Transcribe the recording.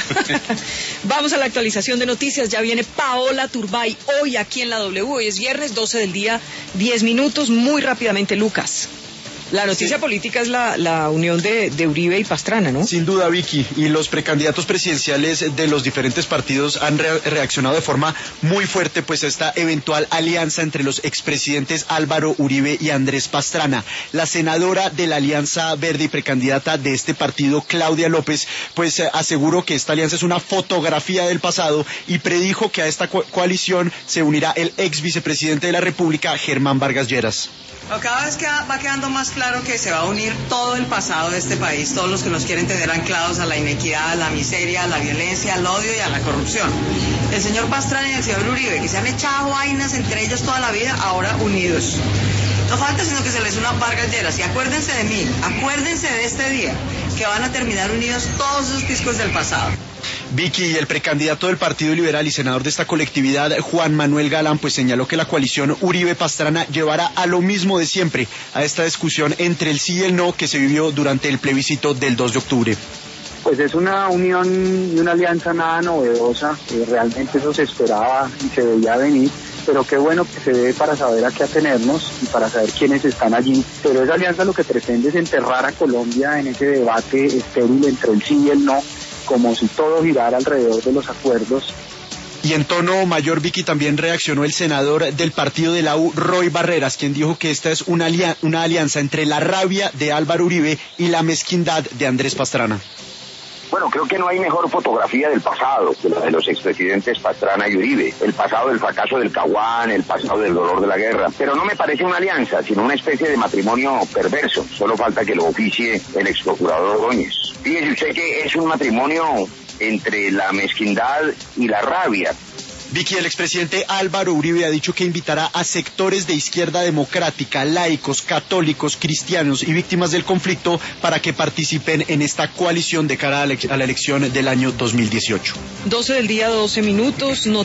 Vamos a la actualización de noticias. Ya viene Paola Turbay hoy aquí en la W. Hoy es viernes, 12 del día, 10 minutos. Muy rápidamente, Lucas. La noticia política es la unión de Uribe y Pastrana, ¿no? Sin duda, Vicky, y los precandidatos presidenciales de los diferentes partidos han reaccionado de forma muy fuerte pues a esta eventual alianza entre los expresidentes Álvaro Uribe y Andrés Pastrana. La senadora de la Alianza Verde y precandidata de este partido, Claudia López, pues aseguró que esta alianza es una fotografía del pasado y predijo que a esta coalición se unirá el ex vicepresidente de la República, Germán Vargas Lleras. Cada vez va quedando más claro que se va a unir todo el pasado de este país, todos los que nos quieren tener anclados a la inequidad, a la miseria, a la violencia, al odio y a la corrupción. El señor Pastrana y el señor Uribe, que se han echado vainas entre ellos toda la vida, ahora unidos. No falta sino que se les una Vargas Lleras. Y acuérdense de mí, acuérdense de este día, que van a terminar unidos todos esos piscos del pasado. Vicky, el precandidato del Partido Liberal y senador de esta colectividad, Juan Manuel Galán, pues señaló que la coalición Uribe-Pastrana llevará a lo mismo de siempre, a esta discusión entre el sí y el no que se vivió durante el plebiscito del 2 de octubre. Pues es una unión y una alianza nada novedosa, realmente eso se esperaba y se veía venir, pero qué bueno que se ve para saber a qué atenernos y para saber quiénes están allí. Pero esa alianza lo que pretende es enterrar a Colombia en ese debate estéril entre el sí y el no, como si todo girara alrededor de los acuerdos. Y en tono mayor, Vicky, también reaccionó el senador del partido de la U, Roy Barreras, quien dijo que esta es una alianza entre la rabia de Álvaro Uribe y la mezquindad de Andrés Pastrana. Bueno, creo que no hay mejor fotografía del pasado que la de los expresidentes Pastrana y Uribe. El pasado del fracaso del Caguán, el pasado del dolor de la guerra. Pero no me parece una alianza, sino una especie de matrimonio perverso. Solo falta que lo oficie el ex procurador Ordóñez. Fíjese usted que es un matrimonio entre la mezquindad y la rabia. Vicky, el expresidente Álvaro Uribe ha dicho que invitará a sectores de izquierda democrática, laicos, católicos, cristianos y víctimas del conflicto para que participen en esta coalición de cara a la elección del año 2018. 12 del día, 12 minutos.